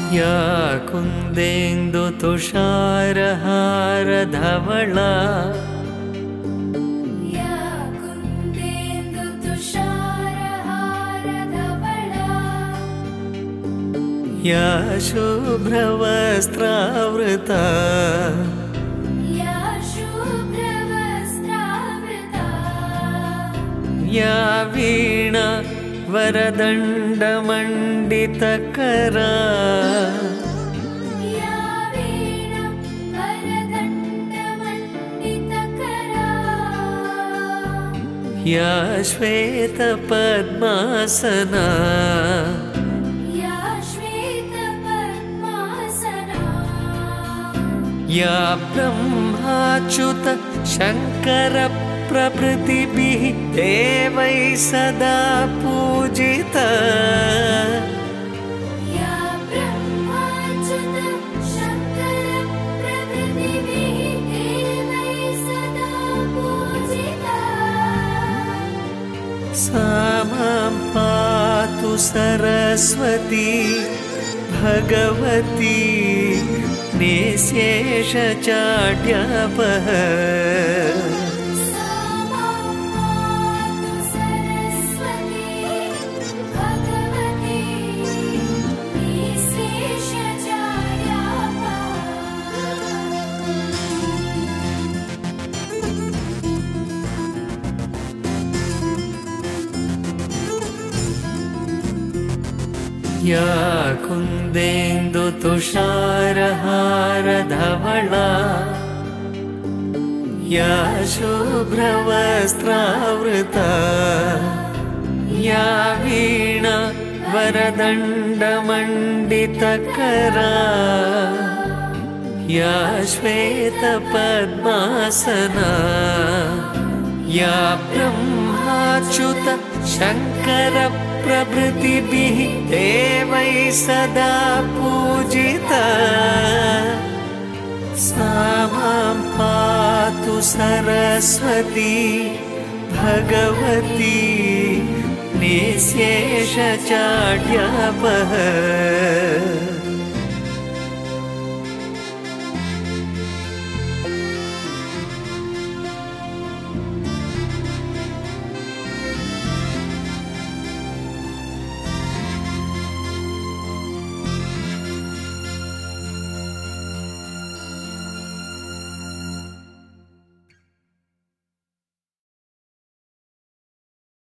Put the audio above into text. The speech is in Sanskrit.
या कुन्देन्दुतुषारहारधवला या शुभ्रवस्त्रावृता या वीणा वरदण्डमण्डितकरा या श्वेतपद्मासना या ब्रह्माच्युत शङ्कर प्रभृतिभिः देवैः सदा पूजिता या ब्रह्माच्युत शङ्कर प्रभृतिभिः देवैः सदा पूजिता सा मां पातु सरस्वती भगवती निःशेषचाड्यापः या कुन्देन्दुतुषारहारधवला या शुभ्रवस्त्रावृता या वीणा वरदण्डमण्डितकरा या श्वेतपद्मासना या ब्रह्माच्युत शङ्कर प्रभृतिभिः देवैः सदा पूजिता सा मां पातु सरस्वती भगवती निःशेषचाड्यापः।